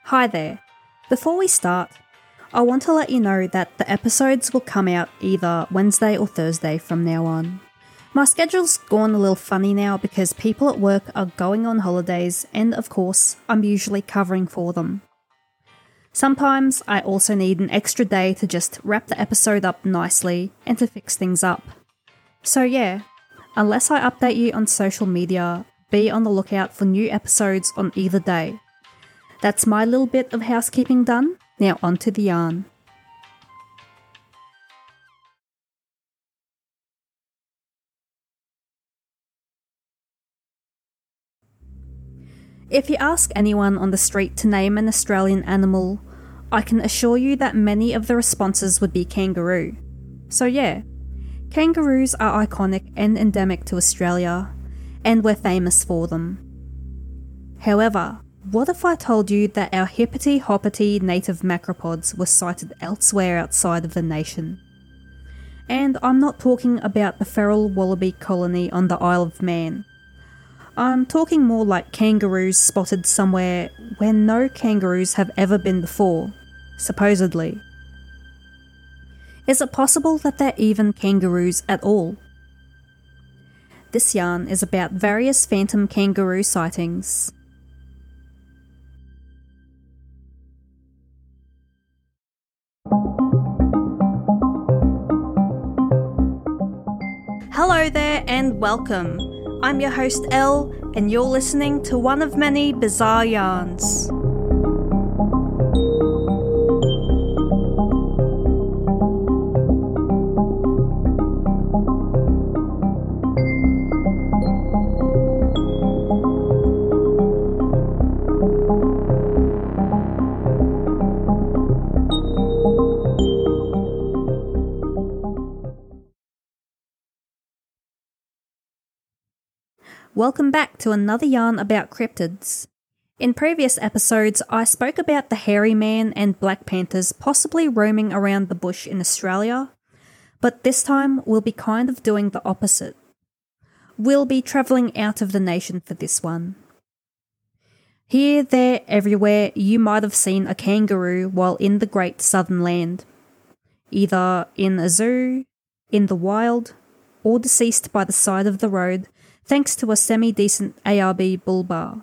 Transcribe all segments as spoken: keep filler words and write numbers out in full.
Hi there. Before we start, I want to let you know that the episodes will come out either Wednesday or Thursday from now on. My schedule's gone a little funny now because people at work are going on holidays and, of course, I'm usually covering for them. Sometimes I also need an extra day to just wrap the episode up nicely and to fix things up. So yeah, unless I update you on social media, be on the lookout for new episodes on either day. That's my little bit of housekeeping done. Now on to the yarn. If you ask anyone on the street to name an Australian animal, I can assure you that many of the responses would be kangaroo. So yeah, kangaroos are iconic and endemic to Australia, and we're famous for them. However, what if I told you that our hippity-hoppity native macropods were sighted elsewhere outside of the nation? And I'm not talking about the feral wallaby colony on the Isle of Man. I'm talking more like kangaroos spotted somewhere where no kangaroos have ever been before, supposedly. Is it possible that they're even kangaroos at all? This yarn is about various phantom kangaroo sightings. Hello there and welcome. I'm your host Elle, and you're listening to one of many bizarre yarns. Welcome back to another yarn about cryptids. In previous episodes, I spoke about the hairy man and black panthers possibly roaming around the bush in Australia, but this time we'll be kind of doing the opposite. We'll be travelling out of the nation for this one. Here, there, everywhere, you might have seen a kangaroo while in the Great Southern Land. Either in a zoo, in the wild, or deceased by the side of the road, thanks to a semi-decent A R B bull bar.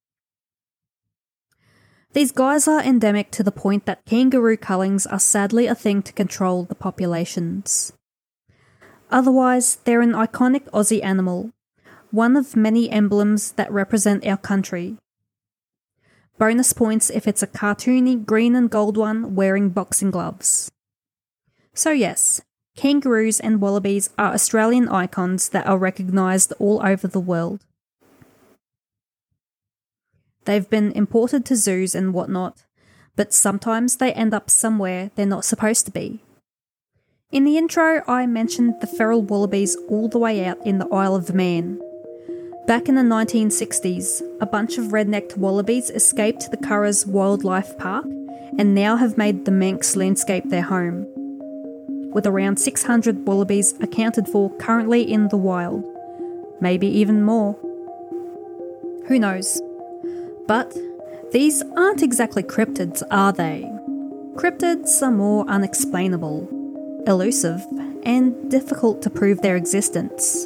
These guys are endemic to the point that kangaroo cullings are sadly a thing to control the populations. Otherwise, they're an iconic Aussie animal, one of many emblems that represent our country. Bonus points if it's a cartoony green and gold one wearing boxing gloves. So yes, kangaroos and wallabies are Australian icons that are recognised all over the world. They've been imported to zoos and whatnot, but sometimes they end up somewhere they're not supposed to be. In the intro, I mentioned the feral wallabies all the way out in the Isle of Man. Back in the nineteen sixties, a bunch of red-necked wallabies escaped the Curragh Wildlife Park and now have made the Manx landscape their home, with around six hundred wallabies accounted for currently in the wild. Maybe even more. Who knows? But these aren't exactly cryptids, are they? Cryptids are more unexplainable, elusive, and difficult to prove their existence.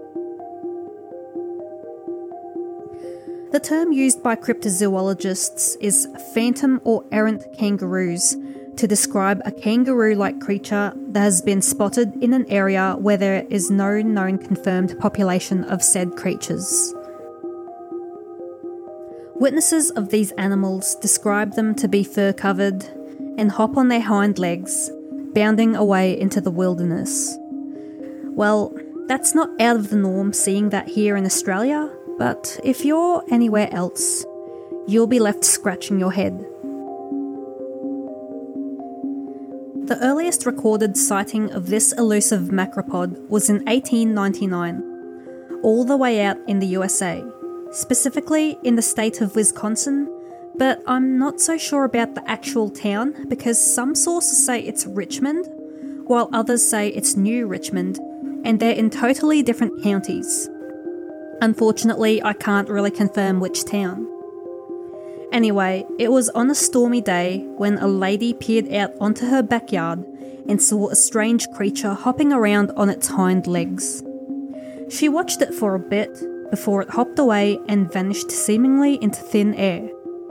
The term used by cryptozoologists is phantom or errant kangaroos, to describe a kangaroo-like creature that has been spotted in an area where there is no known confirmed population of said creatures. Witnesses of these animals describe them to be fur-covered and hop on their hind legs, bounding away into the wilderness. Well, that's not out of the norm seeing that here in Australia, but if you're anywhere else, you'll be left scratching your head. The earliest recorded sighting of this elusive macropod was in eighteen ninety-nine, all the way out in the U S A, specifically in the state of Wisconsin, but I'm not so sure about the actual town because some sources say it's Richmond, while others say it's New Richmond, and they're in totally different counties. Unfortunately, I can't really confirm which town. Anyway, it was on a stormy day when a lady peered out onto her backyard and saw a strange creature hopping around on its hind legs. She watched it for a bit before it hopped away and vanished seemingly into thin air.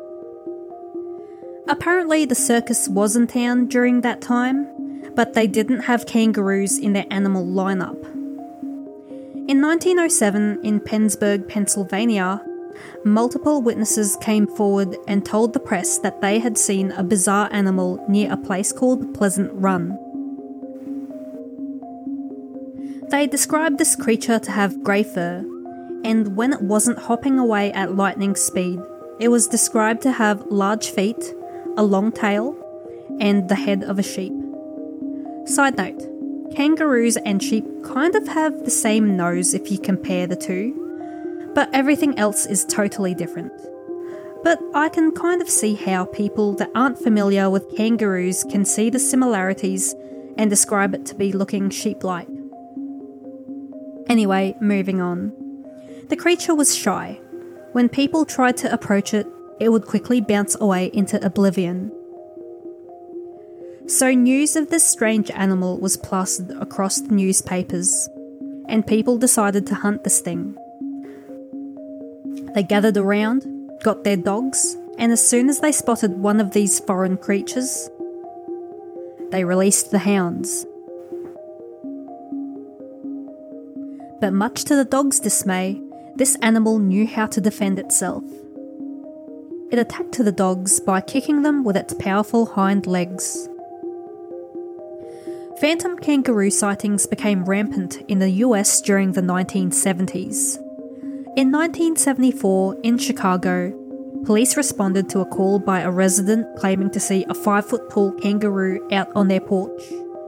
Apparently the circus was in town during that time, but they didn't have kangaroos in their animal lineup. In nineteen oh seven, in Pennsburg, Pennsylvania, multiple witnesses came forward and told the press that they had seen a bizarre animal near a place called Pleasant Run. They described this creature to have grey fur, and when it wasn't hopping away at lightning speed, it was described to have large feet, a long tail, and the head of a sheep. Side note, kangaroos and sheep kind of have the same nose if you compare the two, but everything else is totally different. But I can kind of see how people that aren't familiar with kangaroos can see the similarities and describe it to be looking sheep-like. Anyway, moving on. The creature was shy. When people tried to approach it, it would quickly bounce away into oblivion. So news of this strange animal was plastered across the newspapers, and people decided to hunt this thing. They gathered around, got their dogs, and as soon as they spotted one of these foreign creatures, they released the hounds. But much to the dogs' dismay, this animal knew how to defend itself. It attacked the dogs by kicking them with its powerful hind legs. Phantom kangaroo sightings became rampant in the U S during the nineteen seventies. In nineteen seventy-four, in Chicago, police responded to a call by a resident claiming to see a five-foot-tall kangaroo out on their porch.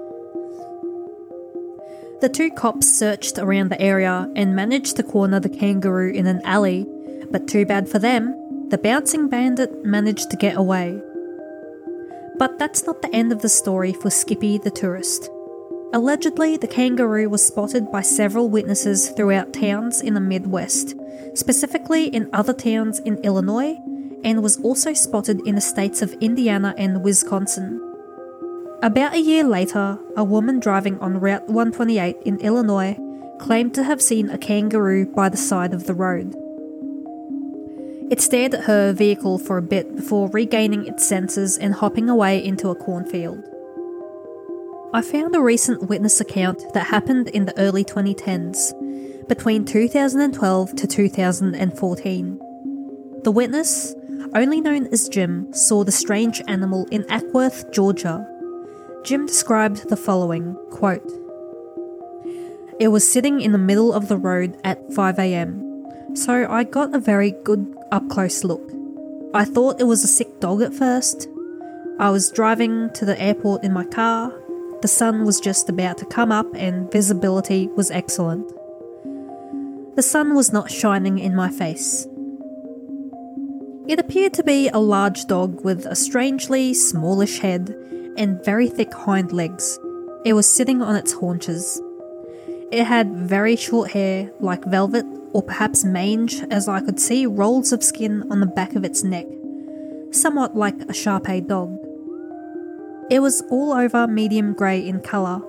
The two cops searched around the area and managed to corner the kangaroo in an alley, but too bad for them, the bouncing bandit managed to get away. But that's not the end of the story for Skippy the tourist. Allegedly, the kangaroo was spotted by several witnesses throughout towns in the Midwest, specifically in other towns in Illinois, and was also spotted in the states of Indiana and Wisconsin. About a year later, a woman driving on Route one twenty-eight in Illinois claimed to have seen a kangaroo by the side of the road. It stared at her vehicle for a bit before regaining its senses and hopping away into a cornfield. I found a recent witness account that happened in the early twenty tens, between two thousand twelve to two thousand fourteen. The witness, only known as Jim, saw the strange animal in Ackworth, Georgia. Jim described the following, quote, "It was sitting in the middle of the road at five a.m, so I got a very good up-close look. I thought it was a sick dog at first. I was driving to the airport in my car. The sun was just about to come up and visibility was excellent. The sun was not shining in my face. It appeared to be a large dog with a strangely smallish head and very thick hind legs. It was sitting on its haunches. It had very short hair, like velvet, or perhaps mange, as I could see rolls of skin on the back of its neck, somewhat like a Shar-Pei dog. It was all over medium grey in colour.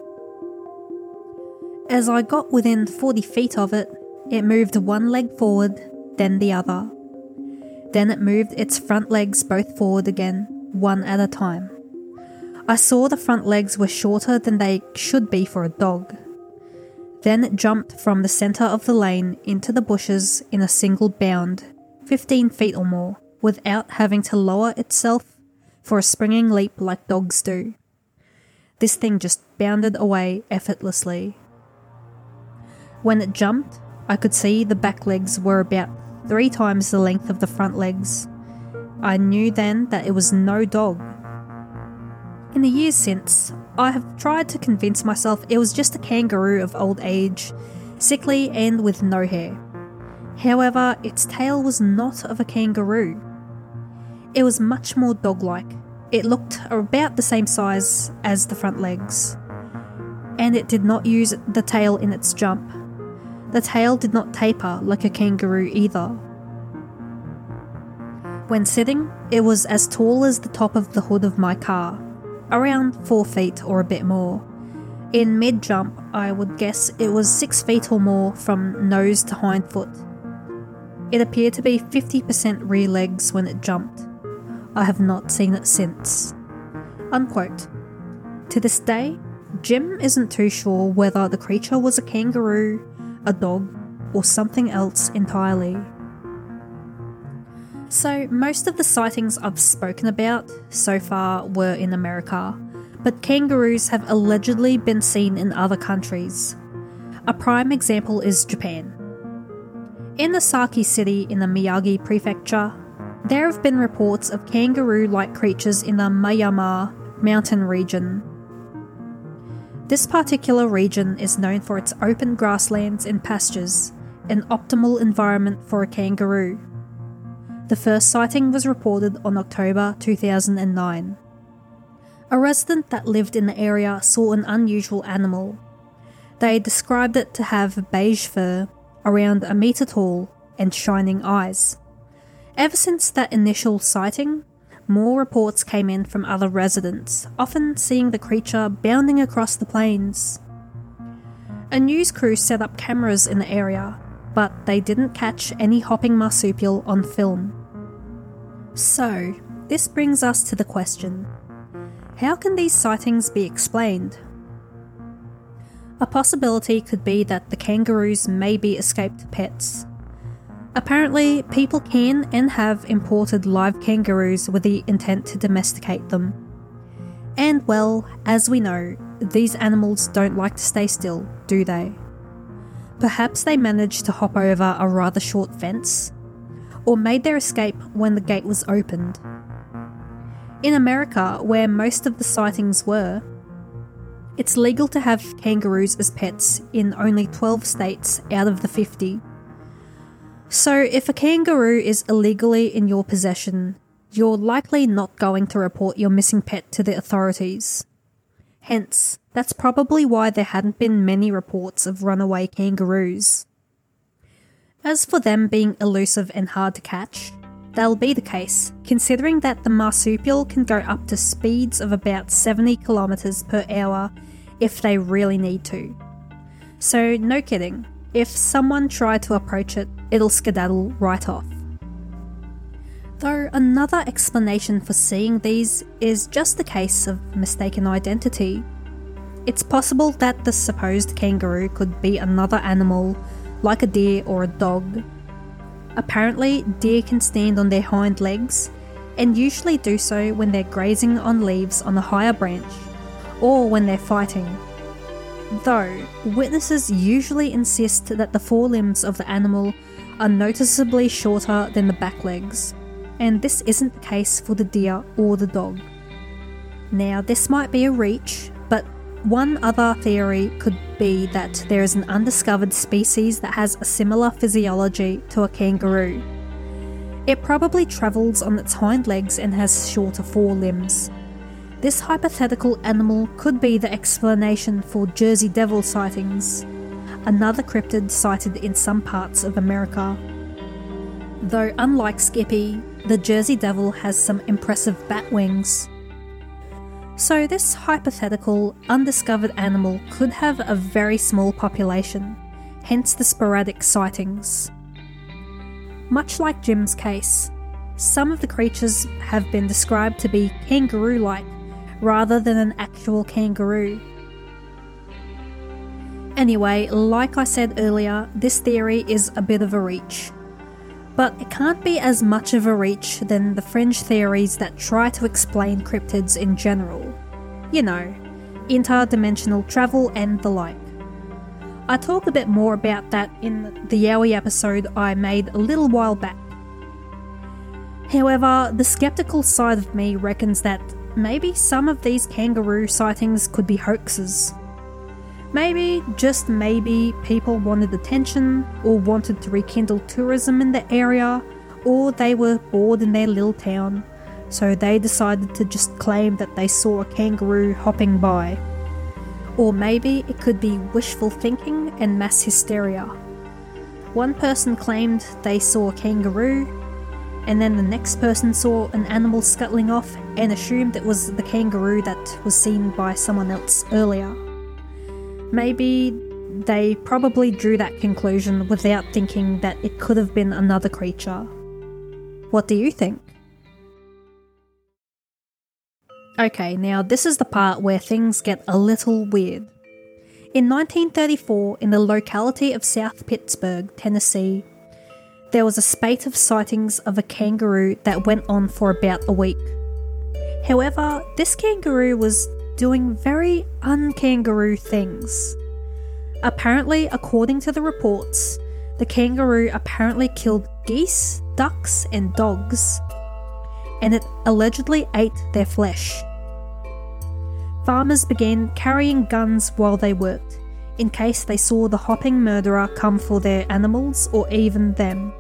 As I got within forty feet of it, it moved one leg forward, then the other. Then it moved its front legs both forward again, one at a time. I saw the front legs were shorter than they should be for a dog. Then it jumped from the centre of the lane into the bushes in a single bound, fifteen feet or more, without having to lower itself for a springing leap like dogs do. This thing just bounded away effortlessly. When it jumped, I could see the back legs were about three times the length of the front legs. I knew then that it was no dog. In the years since, I have tried to convince myself it was just a kangaroo of old age, sickly and with no hair. However, its tail was not of a kangaroo. It was much more dog-like. It looked about the same size as the front legs. And it did not use the tail in its jump. The tail did not taper like a kangaroo either. When sitting, it was as tall as the top of the hood of my car, around four feet or a bit more. In mid-jump, I would guess it was six feet or more from nose to hind foot. It appeared to be fifty percent rear legs when it jumped. I have not seen it since." Unquote. To this day, Jim isn't too sure whether the creature was a kangaroo, a dog, or something else entirely. So, most of the sightings I've spoken about so far were in America, but kangaroos have allegedly been seen in other countries. A prime example is Japan. In Asaki City in the Miyagi Prefecture, there have been reports of kangaroo-like creatures in the Myanmar mountain region. This particular region is known for its open grasslands and pastures, an optimal environment for a kangaroo. The first sighting was reported on October two thousand nine. A resident that lived in the area saw an unusual animal. They described it to have beige fur, around a metre tall, and shining eyes. Ever since that initial sighting, more reports came in from other residents, often seeing the creature bounding across the plains. A news crew set up cameras in the area, but they didn't catch any hopping marsupial on film. So, this brings us to the question: how can these sightings be explained? A possibility could be that the kangaroos may be escaped pets. Apparently, people can and have imported live kangaroos with the intent to domesticate them. And well, as we know, these animals don't like to stay still, do they? Perhaps they managed to hop over a rather short fence, or made their escape when the gate was opened. In America, where most of the sightings were, it's legal to have kangaroos as pets in only twelve states out of the fifty. So if a kangaroo is illegally in your possession, you're likely not going to report your missing pet to the authorities. Hence, that's probably why there hadn't been many reports of runaway kangaroos. As for them being elusive and hard to catch, that'll be the case, considering that the marsupial can go up to speeds of about seventy kilometers per hour if they really need to. So no kidding, if someone tried to approach it, it'll skedaddle right off. Though another explanation for seeing these is just the case of mistaken identity. It's possible that the supposed kangaroo could be another animal, like a deer or a dog. Apparently, deer can stand on their hind legs, and usually do so when they're grazing on leaves on a higher branch, or when they're fighting. Though, witnesses usually insist that the forelimbs of the animal are noticeably shorter than the back legs, and this isn't the case for the deer or the dog. Now, this might be a reach, but one other theory could be that there is an undiscovered species that has a similar physiology to a kangaroo. It probably travels on its hind legs and has shorter forelimbs. This hypothetical animal could be the explanation for Jersey Devil sightings, another cryptid sighted in some parts of America. Though unlike Skippy, the Jersey Devil has some impressive bat wings. So this hypothetical, undiscovered animal could have a very small population, hence the sporadic sightings. Much like Jim's case, some of the creatures have been described to be kangaroo-like, rather than an actual kangaroo. Anyway, like I said earlier, this theory is a bit of a reach. But it can't be as much of a reach than the fringe theories that try to explain cryptids in general. You know, interdimensional travel and the like. I talk a bit more about that in the Yowie episode I made a little while back. However, the skeptical side of me reckons that maybe some of these kangaroo sightings could be hoaxes. Maybe, just maybe, people wanted attention, or wanted to rekindle tourism in the area, or they were bored in their little town, so they decided to just claim that they saw a kangaroo hopping by. Or maybe it could be wishful thinking and mass hysteria. One person claimed they saw a kangaroo, and then the next person saw an animal scuttling off and assumed it was the kangaroo that was seen by someone else earlier. Maybe they probably drew that conclusion without thinking that it could have been another creature. What do you think? Okay, now this is the part where things get a little weird. In nineteen thirty-four, in the locality of South Pittsburgh, Tennessee, there was a spate of sightings of a kangaroo that went on for about a week. However, this kangaroo was doing very un-kangaroo things. Apparently, according to the reports, the kangaroo apparently killed geese, ducks, and dogs, and it allegedly ate their flesh. Farmers began carrying guns while they worked, in case they saw the hopping murderer come for their animals or even them.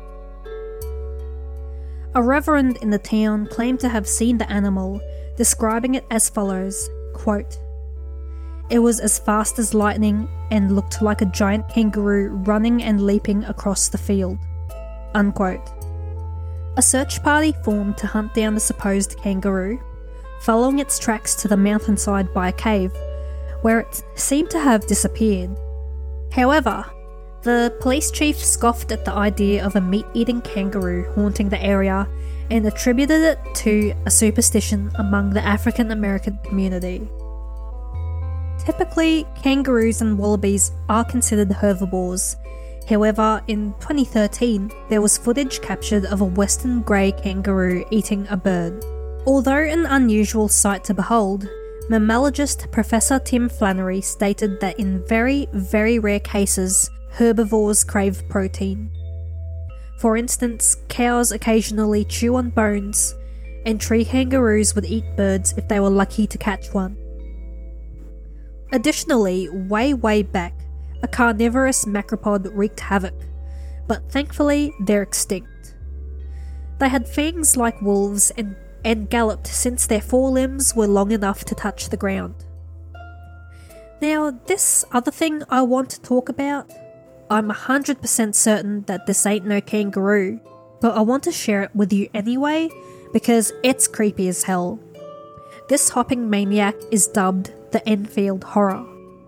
A reverend in the town claimed to have seen the animal, describing it as follows, quote, "It was as fast as lightning and looked like a giant kangaroo running and leaping across the field," unquote. A search party formed to hunt down the supposed kangaroo, following its tracks to the mountainside by a cave, where it seemed to have disappeared. However, the police chief scoffed at the idea of a meat-eating kangaroo haunting the area and attributed it to a superstition among the African American community. Typically, kangaroos and wallabies are considered herbivores. However, in twenty thirteen, there was footage captured of a western grey kangaroo eating a bird. Although an unusual sight to behold, mammalogist Professor Tim Flannery stated that in very, very rare cases, herbivores crave protein. For instance, cows occasionally chew on bones, and tree kangaroos would eat birds if they were lucky to catch one. Additionally, way way back, a carnivorous macropod wreaked havoc, but thankfully they're extinct. They had fangs like wolves and, and galloped since their forelimbs were long enough to touch the ground. Now, this other thing I want to talk about, I'm one hundred percent certain that this ain't no kangaroo, but I want to share it with you anyway because it's creepy as hell. This hopping maniac is dubbed the Enfield Horror.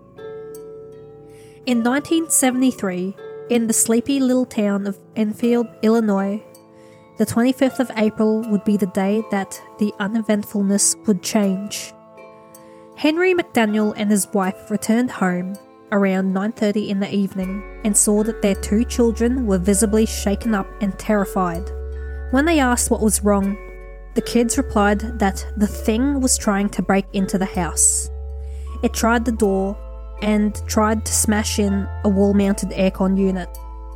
In nineteen seventy-three, in the sleepy little town of Enfield, Illinois, the twenty-fifth of April would be the day that the uneventfulness would change. Henry McDaniel and his wife returned home around nine thirty in the evening and saw that their two children were visibly shaken up and terrified. When they asked what was wrong, the kids replied that the thing was trying to break into the house. It tried the door and tried to smash in a wall-mounted aircon unit.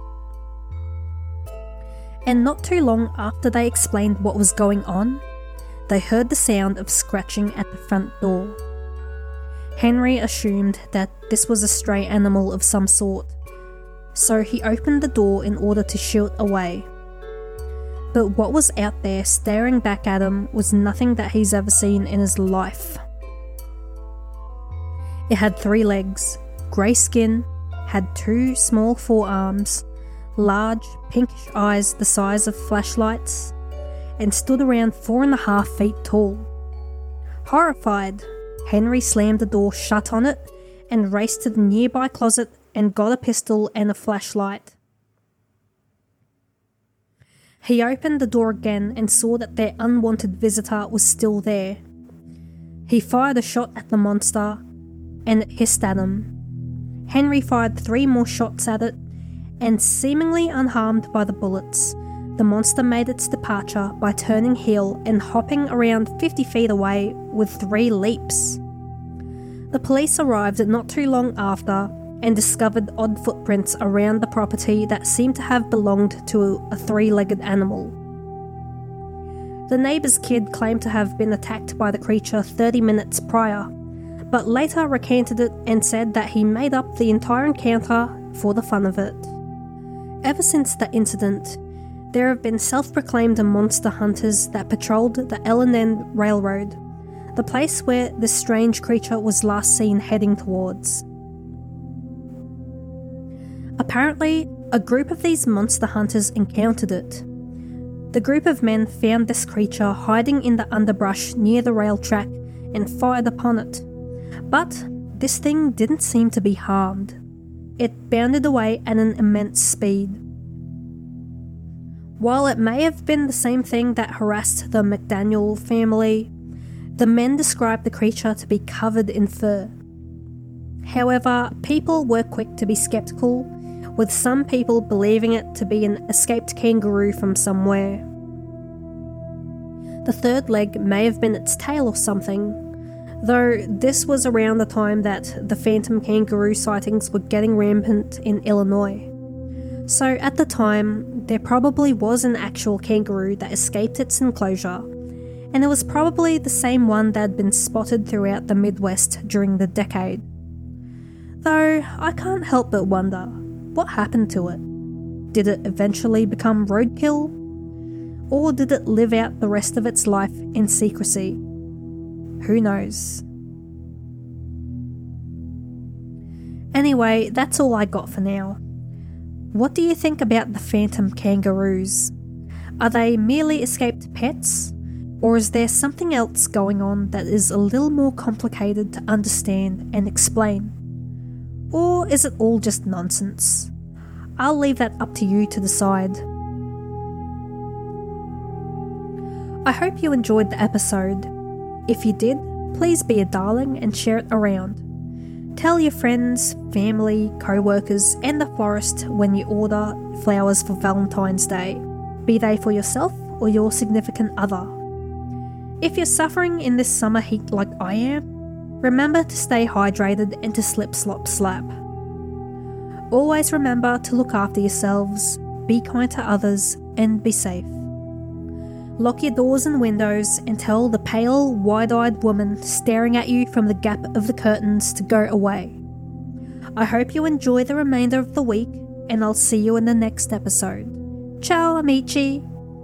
And not too long after they explained what was going on, they heard the sound of scratching at the front door. Henry assumed that this was a stray animal of some sort, so he opened the door in order to shoo it away. But what was out there staring back at him was nothing that he's ever seen in his life. It had three legs, grey skin, had two small forearms, large pinkish eyes the size of flashlights, and stood around four and a half feet tall. Horrified, Henry slammed the door shut on it and raced to the nearby closet and got a pistol and a flashlight. He opened the door again and saw that their unwanted visitor was still there. He fired a shot at the monster, and it hissed at him. Henry fired three more shots at it, and seemingly unharmed by the bullets, the monster made its departure by turning heel and hopping around fifty feet away with three leaps. The police arrived not too long after and discovered odd footprints around the property that seemed to have belonged to a three-legged animal. The neighbour's kid claimed to have been attacked by the creature thirty minutes prior, but later recanted it and said that he made up the entire encounter for the fun of it. Ever since that incident, there have been self-proclaimed monster hunters that patrolled the L and N Railroad, the place where this strange creature was last seen heading towards. Apparently, a group of these monster hunters encountered it. The group of men found this creature hiding in the underbrush near the rail track and fired upon it. But this thing didn't seem to be harmed. It bounded away at an immense speed. While it may have been the same thing that harassed the McDaniel family, the men described the creature to be covered in fur. However, people were quick to be skeptical, with some people believing it to be an escaped kangaroo from somewhere. The third leg may have been its tail or something, though this was around the time that the phantom kangaroo sightings were getting rampant in Illinois. So at the time, there probably was an actual kangaroo that escaped its enclosure, and it was probably the same one that had been spotted throughout the Midwest during the decade. Though I can't help but wonder, what happened to it? Did it eventually become roadkill? Or did it live out the rest of its life in secrecy? Who knows? Anyway, that's all I got for now. What do you think about the phantom kangaroos? Are they merely escaped pets? Or is there something else going on that is a little more complicated to understand and explain? Or is it all just nonsense? I'll leave that up to you to decide. I hope you enjoyed the episode. If you did, please be a darling and share it around. Tell your friends, family, co-workers and the florist when you order flowers for Valentine's Day, be they for yourself or your significant other. If you're suffering in this summer heat like I am, remember to stay hydrated and to slip slop slap. Always remember to look after yourselves, be kind to others and be safe. Lock your doors and windows and tell the pale, wide-eyed woman staring at you from the gap of the curtains to go away. I hope you enjoy the remainder of the week, and I'll see you in the next episode. Ciao, amici!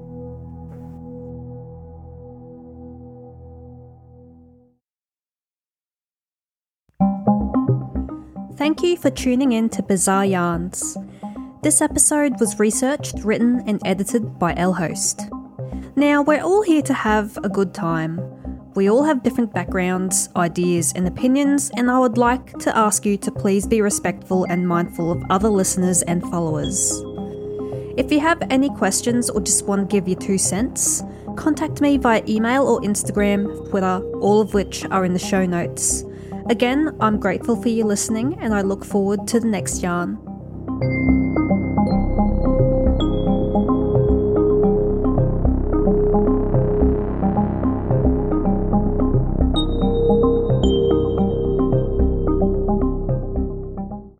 Thank you for tuning in to Bizarre Yarns. This episode was researched, written and edited by El Host. Now, we're all here to have a good time. We all have different backgrounds, ideas and opinions, and I would like to ask you to please be respectful and mindful of other listeners and followers. If you have any questions or just want to give your two cents, contact me via email or Instagram, Twitter, all of which are in the show notes. Again, I'm grateful for you listening and I look forward to the next yarn.